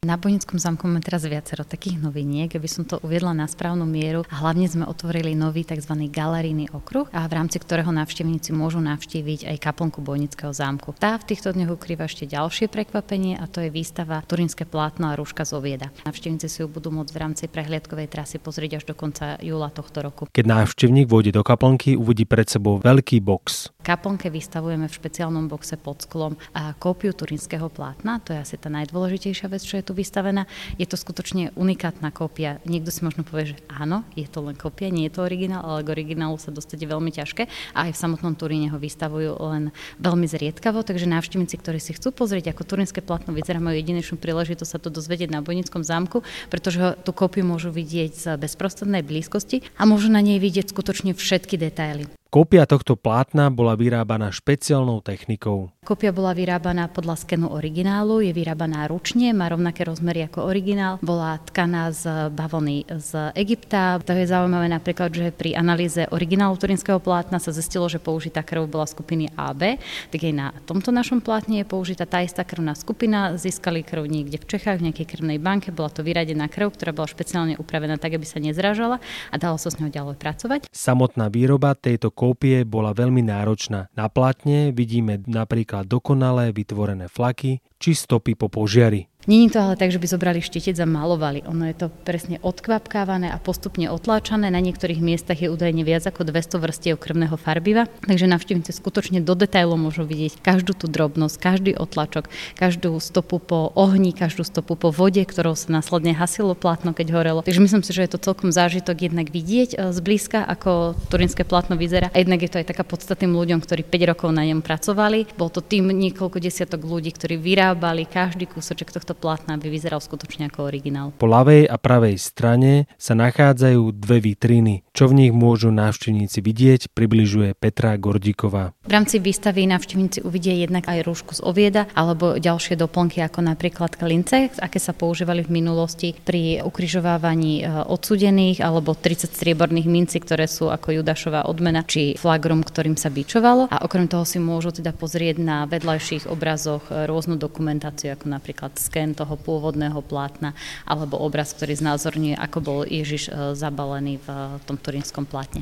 Na Bohnickom zámku máme teraz viacero takých noviniek, aby som to uviedla na správnu mieru. A hlavne sme otvorili nový tzv. Galerijný okruh, a v rámci ktorého návštevníci môžu navštíviť aj kaplnku Bohnického zámku. Tá v týchto dňoch ukrýva ešte ďalšie prekvapenie, a to je výstava Turínske plátno a rúška z ovieda. Návštevníci si ju budú môcť v rámci prehliadkovej trasy pozrieť až do konca júla tohto roku. Keď návštevník vôjde do kaplnky, uvidí pred sebou veľký box. V kaplnke vystavujeme v špeciálnom boxe pod sklom a kópiu turínskeho plátna. To je asi tá najdôležitejšia vec, čo je tu vystavená. Je to skutočne unikátna kópia. Niekto si možno povie, že áno, je to len kópia, nie je to originál, ale k originálu sa dostať je veľmi ťažké a aj v samotnom Turíne ho vystavujú len veľmi zriedkavo, takže návštevníci, ktorí si chcú pozrieť, ako turínske plátno vyzerá, majú jedinečnú príležitosť sa to dozvedieť na Bohnickom zámku, pretože tú kópiu môžu vidieť z bezprostrednej blízkosti a môžu na nej vidieť skutočne všetky detaily. Kópia tohto plátna bola vyrábaná špeciálnou technikou. Kópia bola vyrábaná podľa skenu originálu, je vyrábaná ručne, má rovnaké rozmery ako originál, bola tkaná z bavlny z Egypta. To je zaujímavé napríklad, že pri analýze originálu turínskeho plátna sa zistilo, že použitá krv bola skupiny AB, tak aj na tomto našom plátne je použitá tá istá krvná skupina, získali krv niekde v Čechách, v nejakej krvnej banke, bola to vyradená krv, ktorá bola špeciálne upravená tak, aby sa nezražala a dalo sa s ňou ďalej pracovať. Samotná výroba tejto kópie bola veľmi náročná. Na plátne vidíme napríklad dokonale vytvorené flaky či stopy po požiari. Nie je to ale tak, že by zobrali štitec a malovali. Ono je to presne odkvapkávané a postupne otláčané. Na niektorých miestach je údajne viac ako 200 vrstiev krvného farbiva, takže návštevníci skutočne do detailov môžu vidieť každú tú drobnosť, každý otlačok, každú stopu po ohni, každú stopu po vode, ktorou sa následne hasilo plátno, keď horelo. Takže myslím si, že je to celkom zážitok jednak vidieť zblízka, ako turínske plátno vyzerá. A jednak je to aj taká podstatným ľuďom, ktorí 5 rokov na ňom pracovali. Bol to tým niekoľko desiatok ľudí, ktorí vyrábali každý kúsoček tohto plátna, aby vyzeral skutočne ako originál. Po ľavej a pravej strane sa nachádzajú dve vitriny. Čo v nich môžu návštevníci vidieť, približuje Petra Gordíková. V rámci výstavy návštevníci uvidia jednak aj rúšku z ovieda alebo ďalšie doplnky ako napríklad klince, aké sa používali v minulosti pri ukrižovávaní odsúdených, alebo 30 strieborných mincí, ktoré sú ako Judášova odmena, či flagrum, ktorým sa bičovalo. A okrem toho si môžu teda pozrieť na vedľajších obrazoch rôznu dokumentáciu, ako napríklad sken toho pôvodného plátna alebo obraz, ktorý znázorňuje, ako bol Ježiš zabalený v tom turínskom plátne.